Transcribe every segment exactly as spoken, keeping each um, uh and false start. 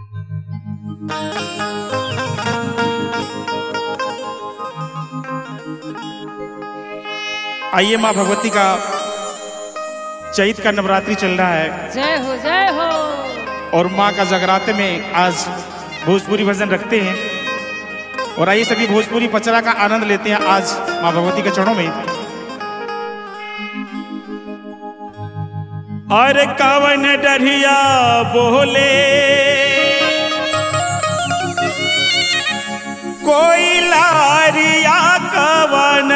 आइए माँ भगवती का चैत का नवरात्रि चल रहा है। जय हो जय हो। और माँ का जगराते में आज भोजपुरी भजन रखते हैं और आइए सभी भोजपुरी पचरा का आनंद लेते हैं आज माँ भगवती के चरणों में। अरे कवन डरिया बोले कोई लारिया कवन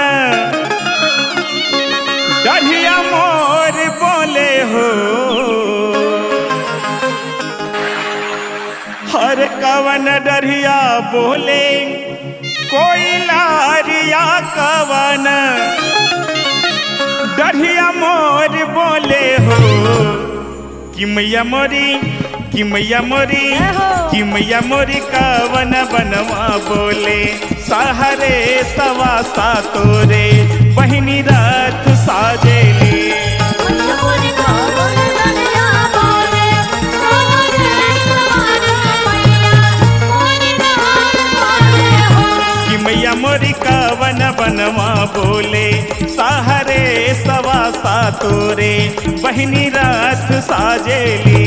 डरिया मोर बोले हो। हर कवन डरिया बोले कोई लारिया कवन डरिया मोर बोले हो। कि मैया मोरी कि मैया मोरी कि मैया मोरी कवन बनवा बोले सहरे सवा सा तोरे बहिनी रथ साजेली। कि मैया मोरी कवन बनवा बोले सहरे सवा सा तोरे बहिनी रथ साजेली।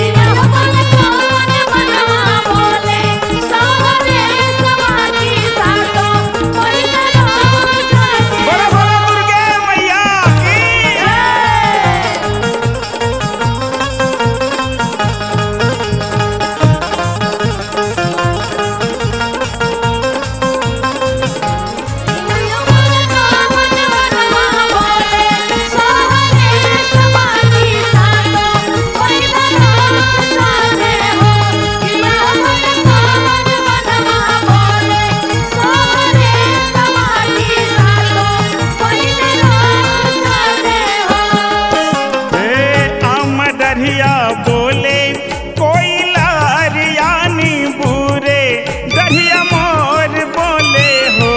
बोले कोई लारिया नींबूरे दरिया मोर बोले हो।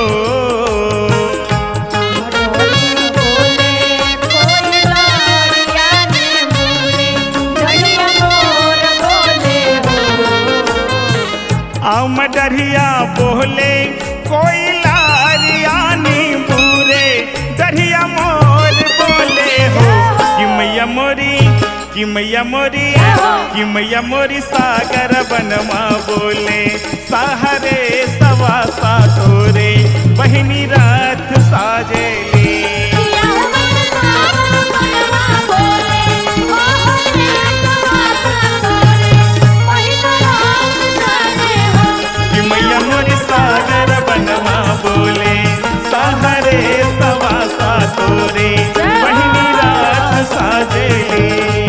आम डरिया बोले कोई लारिया नींबूरे दरिया मोर बोले हो। कि मैया मोरी कि मैया मोरी कि मैया मोरी सागर बनवा बोले सहरे सवा सा तोरे बहिनी रथ साजेली। कि मैया मोरी सागर बनवा बोले सहरे सवा सा तोरे बहिनी रथ साजेली।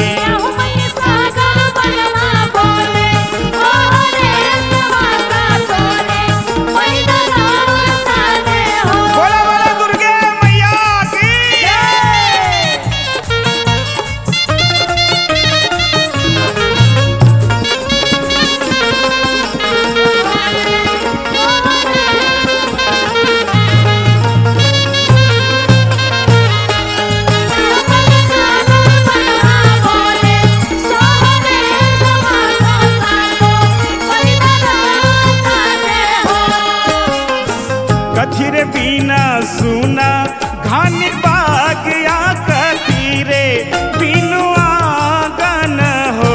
कथिरे बिना सुना घन बागिया कथिरे बिनु आंगन हो।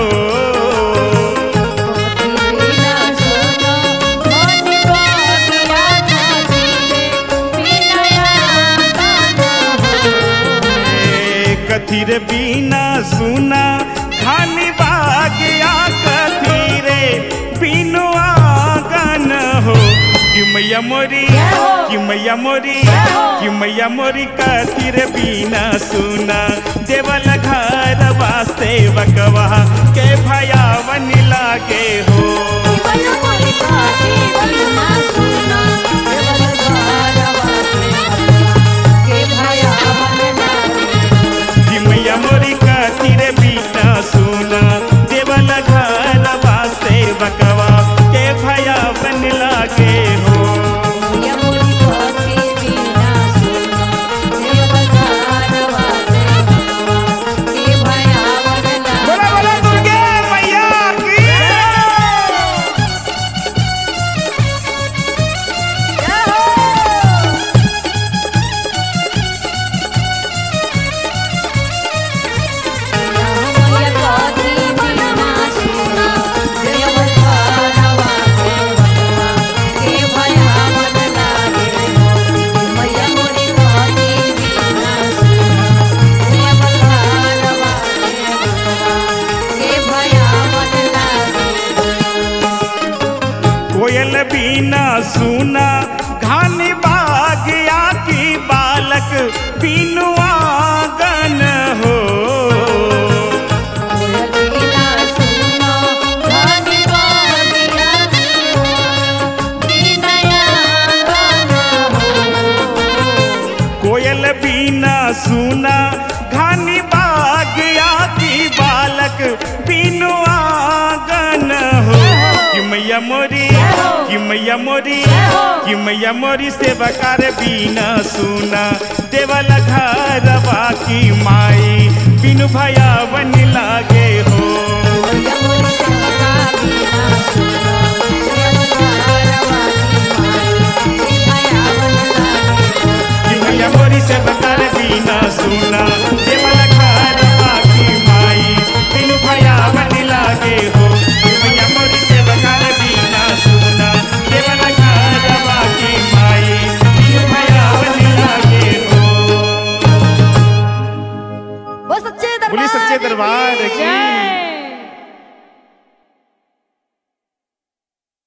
कथिरे बिना सुना घन बागिया कथिरे बिनु आंगन हो। कि मैया मोरी कि मैया मोरी कि मैया मोरी कथिर बिना सुना देवल घर वास्ते बकवा के भयावन लागे हो। कि मैया मोरी कथिर बिना सुना देवल घर वास्ते बकवा के भयावन लागे हो। बोला बोला दुर्गे मैया की। कोयल बीना सुना घन बागिया की बालक बीनु आंगन हो। कोयल बीना सुना घन बागिया की बालक बीनु आंगन हो। कि मैया मोरी कि मैया मोरी कि मैया मोरी से बकार बीना सुना देवल घरवा की माई बिनु भया बन लागे हो। कि मैया मोरी से बकार बीना सुना देवल